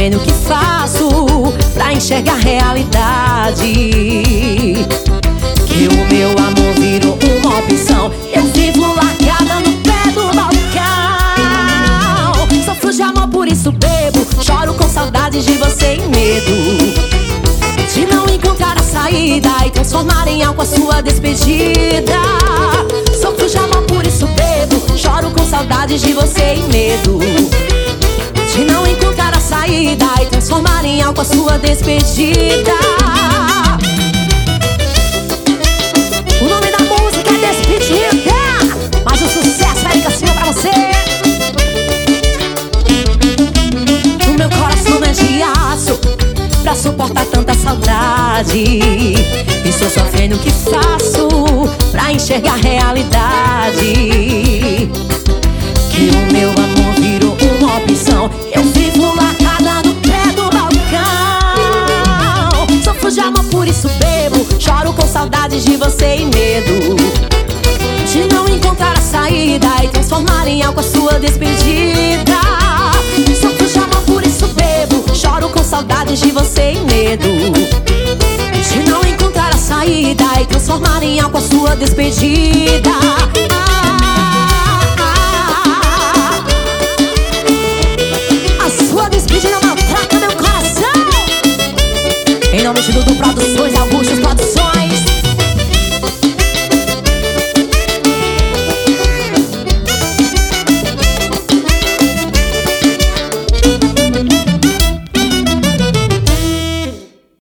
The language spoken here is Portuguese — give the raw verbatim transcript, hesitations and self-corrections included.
sofrendo, o que faço pra enxergar a realidade? Que o meu amor virou uma opção. Eu vivo largada no pé do balcão. Sofro de amor, por isso bebo. Choro com saudades de você e medo de não encontrar a saída e transformar em álcool a sua despedida. Sofro de amor, por isso bebo. Choro com saudades de você e medo de não encontrar a saída e transformar em álcool a sua despedida. O nome da música é Despedida, mas o sucesso é Érica Silva pra você. O meu coração é de aço pra suportar tanta saudade. Estou sofrendo, o que faço pra enxergar a realidade? Que o meu amor virou uma opção. Eu vivo largada no pé do balcão. Sofro de amor, por isso bebo. Choro com saudades de você e medo de não encontrar a saída e transformar em álcool a sua despedida. Sofro de amor, por isso bebo. Choro com saudades de você e medo de não encontrar a saída e transformar em álcool a sua despedida. Em nome de Dudu Produções, Augusto